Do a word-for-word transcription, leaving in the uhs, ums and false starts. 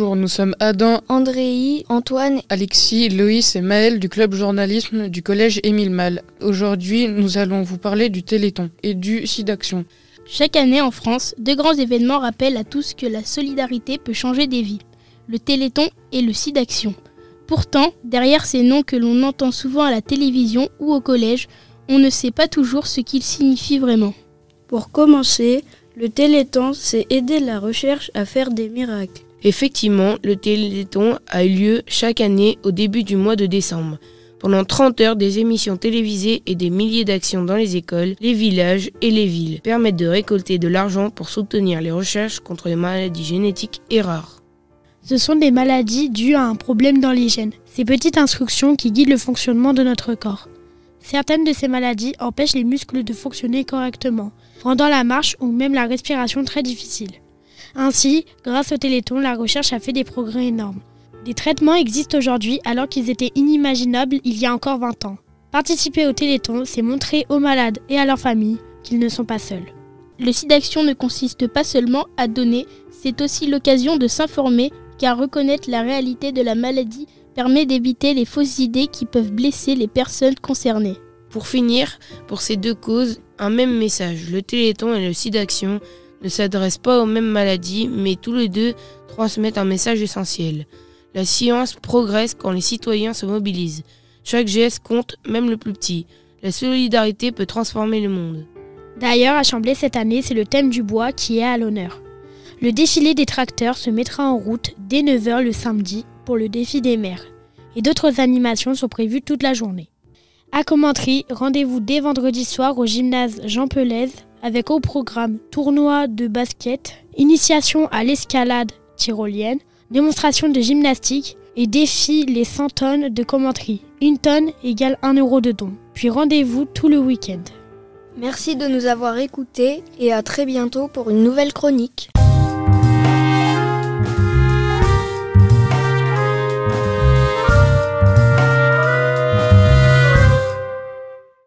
Bonjour, nous sommes Adam, Andréi, Antoine, Alexis, Loïs et Maël du club journalisme du collège Émile Malle. Aujourd'hui, nous allons vous parler du Téléthon et du SIDAction. Chaque année en France, deux grands événements rappellent à tous que la solidarité peut changer des vies. Le Téléthon et le SIDAction. Pourtant, derrière ces noms que l'on entend souvent à la télévision ou au collège, on ne sait pas toujours ce qu'ils signifient vraiment. Pour commencer, le Téléthon, c'est aider la recherche à faire des miracles. Effectivement, le Téléthon a eu lieu chaque année au début du mois de décembre. Pendant trente heures, des émissions télévisées et des milliers d'actions dans les écoles, les villages et les villes permettent de récolter de l'argent pour soutenir les recherches contre les maladies génétiques et rares. Ce sont des maladies dues à un problème dans les gènes, ces petites instructions qui guident le fonctionnement de notre corps. Certaines de ces maladies empêchent les muscles de fonctionner correctement, rendant la marche ou même la respiration très difficile. Ainsi, grâce au Téléthon, la recherche a fait des progrès énormes. Des traitements existent aujourd'hui alors qu'ils étaient inimaginables il y a encore vingt ans. Participer au Téléthon, c'est montrer aux malades et à leurs familles qu'ils ne sont pas seuls. Le SIDAction ne consiste pas seulement à donner, c'est aussi l'occasion de s'informer, car reconnaître la réalité de la maladie permet d'éviter les fausses idées qui peuvent blesser les personnes concernées. Pour finir, pour ces deux causes, un même message. Le Téléthon et le SIDAction ne s'adressent pas aux mêmes maladies, mais tous les deux transmettent un message essentiel. La science progresse quand les citoyens se mobilisent. Chaque geste compte, même le plus petit. La solidarité peut transformer le monde. D'ailleurs, à Chambly cette année, c'est le thème du bois qui est à l'honneur. Le défilé des tracteurs se mettra en route dès neuf heures le samedi pour le défi des mers. Et d'autres animations sont prévues toute la journée. À Commentry, rendez-vous dès vendredi soir au gymnase Jean Pelez avec au programme tournoi de basket, initiation à l'escalade tyrolienne, démonstration de gymnastique et défi les cent tonnes de Commentry. Une tonne égale un euro de don. Puis rendez-vous tout le week-end. Merci de nous avoir écoutés et à très bientôt pour une nouvelle chronique.